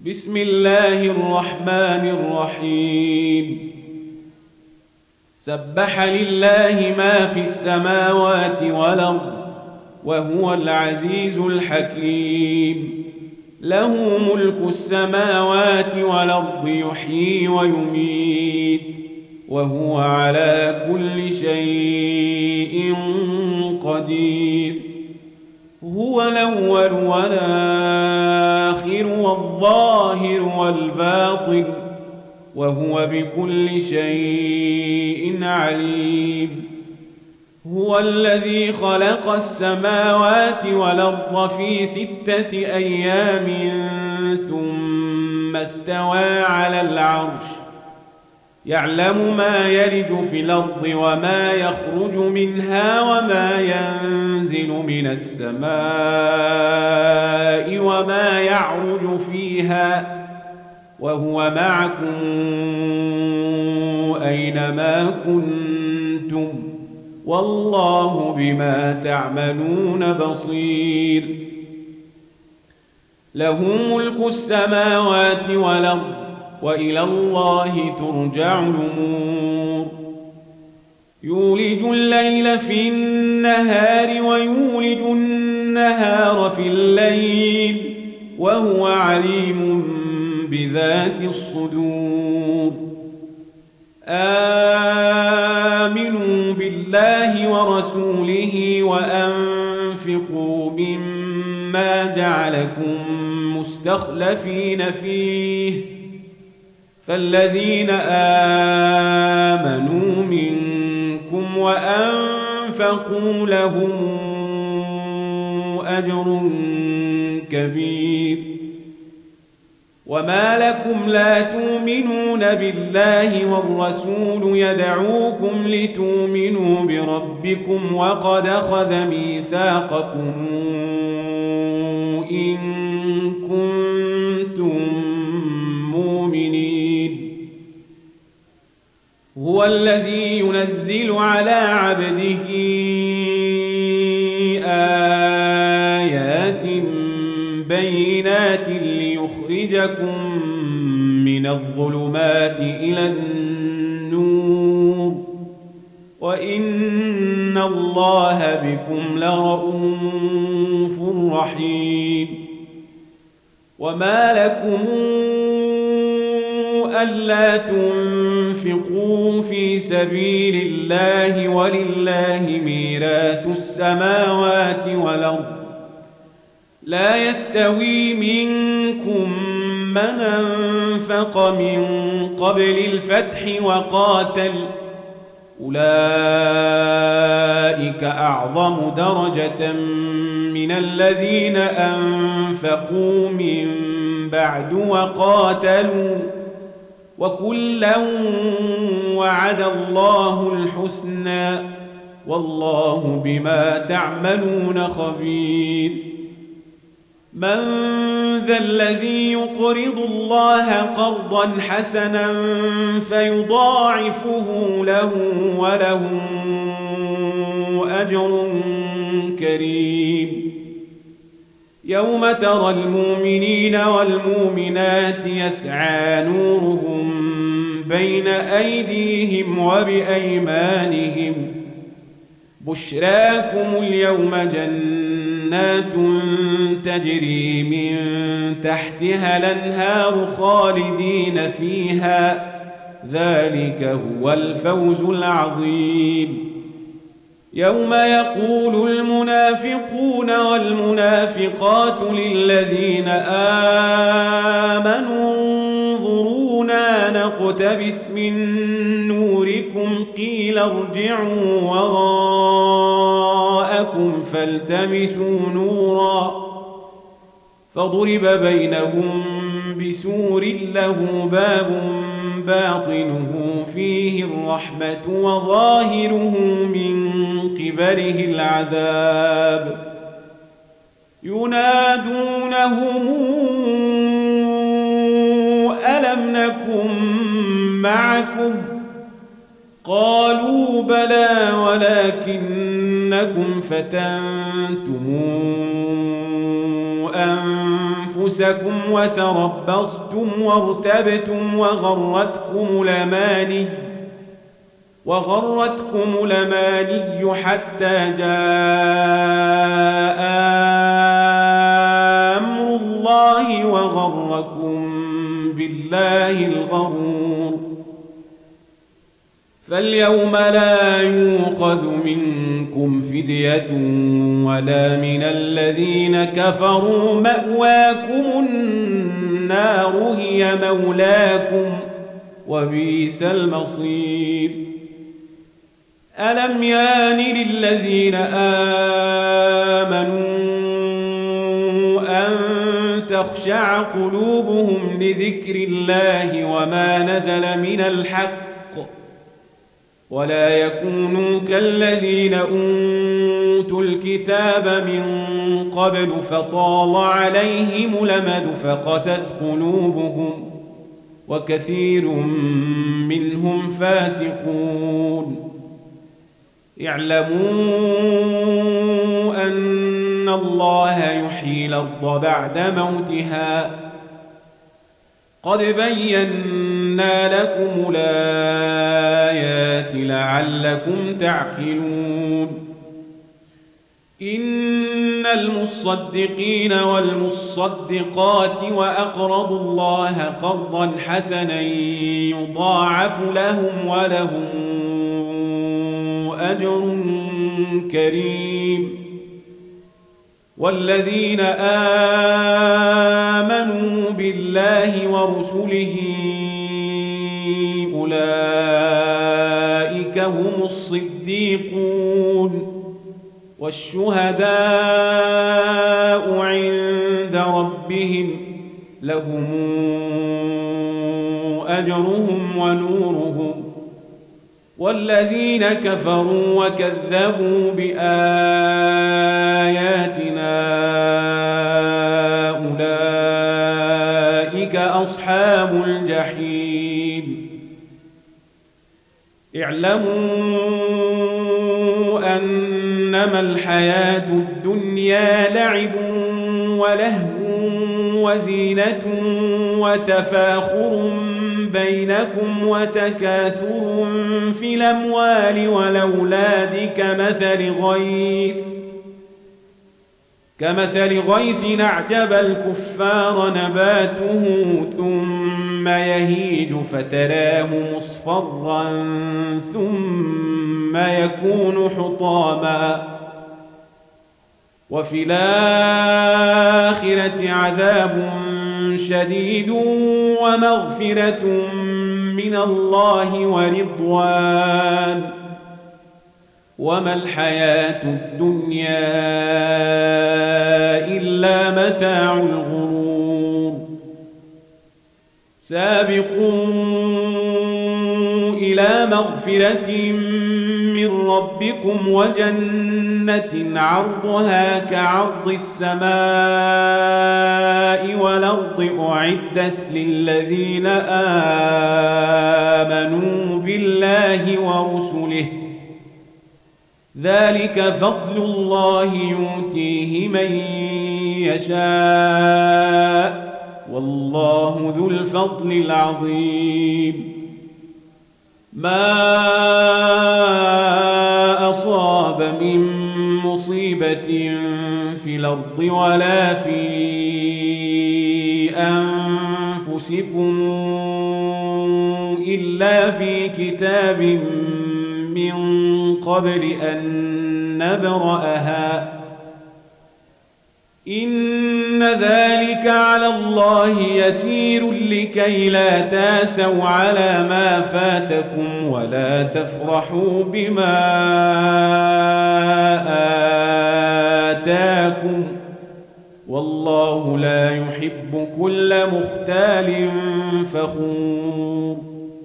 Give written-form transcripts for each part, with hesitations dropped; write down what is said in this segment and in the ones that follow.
بسم الله الرحمن الرحيم سبح لله ما في السماوات والأرض وهو العزيز الحكيم له ملك السماوات والأرض يحيي ويميت وهو على كل شيء قدير هو الأول والآخر والظاهر والباطن وهو بكل شيء عليم هو الذي خلق السماوات والأرض في 6 أيام ثم استوى على العرش يعلم ما يلج في الأرض وما يخرج منها وما ينزل من السماء وما يعرج فيها وهو معكم أينما كنتم والله بما تعملون بصير له ملك السماوات والأرض وإلى الله ترجع الأمور يولج الليل في النهار ويولج النهار في الليل وهو عليم بذات الصدور آمنوا بالله ورسوله وأنفقوا مما جعلكم مستخلفين فيه فالذين آمنوا منكم وأنفقوا لهم أجر كبير وما لكم لا تؤمنون بالله والرسول يدعوكم لتؤمنوا بربكم وقد أخذ ميثاقكم إن كنتم مؤمنين هو الذي ينزل على عبده آيات بينات ليخرجكم من الظلمات إلى النور وإن الله بكم لرؤوف رحيم وما لكم ألا تنفقوا في سبيل الله ولله ميراث السماوات والأرض لا يستوي منكم من أنفق من قبل الفتح وقاتل أولئك أعظم درجة من الذين أنفقوا من بعد وقاتلوا وكلا وعد الله الحسنى والله بما تعملون خبير من ذا الذي يقرض الله قرضا حسنا فيضاعفه له وله أجر كريم يوم ترى المؤمنين والمؤمنات يسعى نورهم بين أيديهم وبأيمانهم بشراكم اليوم جنات تجري من تحتها الأنهار خالدين فيها ذلك هو الفوز العظيم يوم يقول المنافقون والمنافقات للذين آمنوا انظرونا نقتبس من نوركم قيل ارجعوا وراءكم فالتمسوا نورا فضرب بينهم بسور له باب باطنه فيه الرحمة وظاهره من قبله العذاب ينادونهم ألم نكن معكم قالوا بلى ولكنكم فتنتم أنفسكم وتربصتم وارتبتم وغرتكم الأماني حتى جاء أمر الله وغركم بالله الغرور. فاليوم لا يؤخذ منكم فدية ولا من الذين كفروا، مأواكم النار هي مولاكم وبئس المصير. ألم يان للذين آمنوا أن تخشع قلوبهم لذكر الله وما نزل من الحق ولا يكونوا كالذين أوتوا الكتاب من قبل فطال عليهم الأمد فقست قلوبهم وكثير منهم فاسقون. اعلموا أن الله يحيي الأرض بعد موتها قد بينا لكم الآيات لعلكم تعقلون. إن المصدقين والمصدقات وأقرضوا الله قرضا حسنا يضاعف لهم ولهم أجر كريم. والذين آمنوا بالله ورسله أولئك هم الصديقون والشهداء عند ربهم لهم أجرهم ونورهم. والذين كفروا وكذبوا بآياتنا أولئك أصحاب الجحيم. اعلموا أنما الحياة الدنيا لعب ولهو وزينة وتفاخر بينكم وتكاثر في الأموال والأولاد كمثل غيث أعجب الكفار نباته ثم يهيج فتراه مصفرا ثم يكون حطاما وفي الآخرة عذاب شديد ومغفرة من الله ورضوان وما الحياة الدنيا إلا متاع الغرور. سابقوا إلى مغفرة من ربكم وجنة عرضها كعرض السماء والأرض أعدت للذين آمنوا بالله ورسله ذلك فضل الله يؤتيه من يشاء والله ذو الفضل العظيم. ما أصاب من مصيبة في الأرض ولا في أنفسكم إلا في كتاب من قبل أن نبرأها إن ذلك على الله يسير لكي لا تاسوا على ما فاتكم ولا تفرحوا بما آتاكم والله لا يحب كل مختال فخور.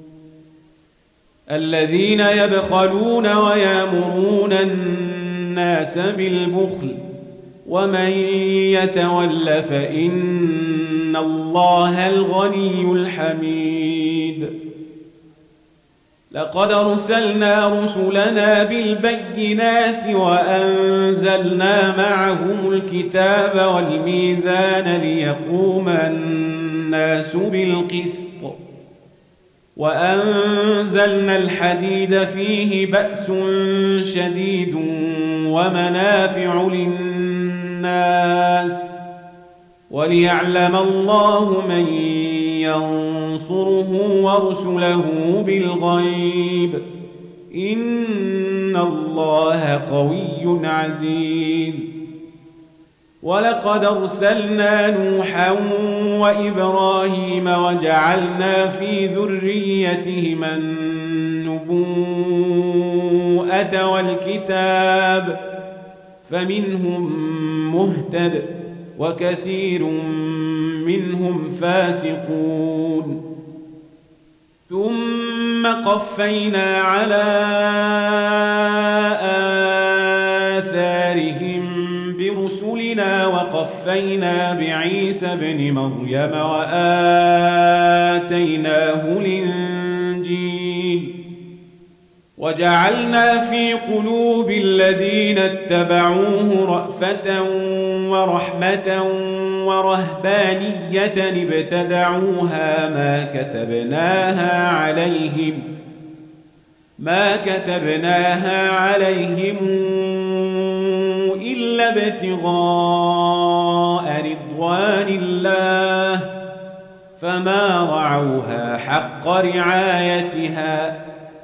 الذين يبخلون ويأمرون الناس بالبخل ومن يتول فإن الله الغني الحميد. لقد أرسلنا رسلنا بالبينات وأنزلنا معهم الكتاب والميزان ليقوم الناس بالقسط وأنزلنا الحديد فيه بأس شديد ومنافع للناس وليعلم الله من ينصره ورسله بالغيب إن الله قوي عزيز ولقد أرسلنا نوحا وإبراهيم وجعلنا في ذريتهما النبوءة والكتاب فمنهم مهتد وكثير منهم فاسقون ثم قفينا على آثارهم برسلنا وقفينا بعيسى ابن مريم وآتيناه الإنجيل وجعلنا في قلوب الذين اتبعوه رأفة ورحمة ورهبانية ابتدعوها ما كتبناها عليهم إلا ابتغاء رضوان الله فما رعوها حق رعايتها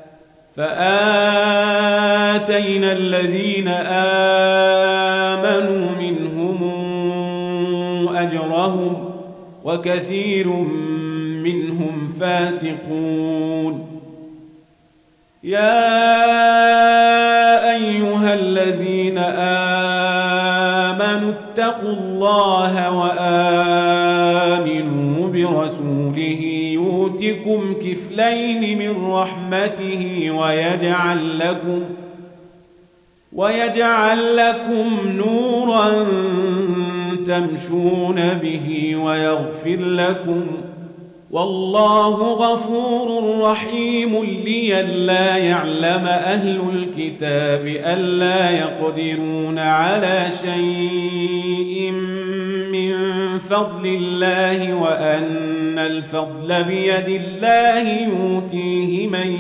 فآتينا الذين آمنوا منهم أجرهم وكثير منهم فاسقون يا أيها الذين آمنوا اتقوا الله وآمنوا برسوله يؤتكم كفلين من رحمته ويجعل لكم نورا تمشون به ويغفر لكم والله غفور رحيم لئلا يعلم أهل الكتاب ألا يقدرون على شيء من فضل الله وأن الفضل بيد الله يؤتيه من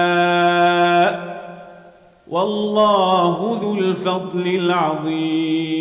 يشاء والله ذو الفضل العظيم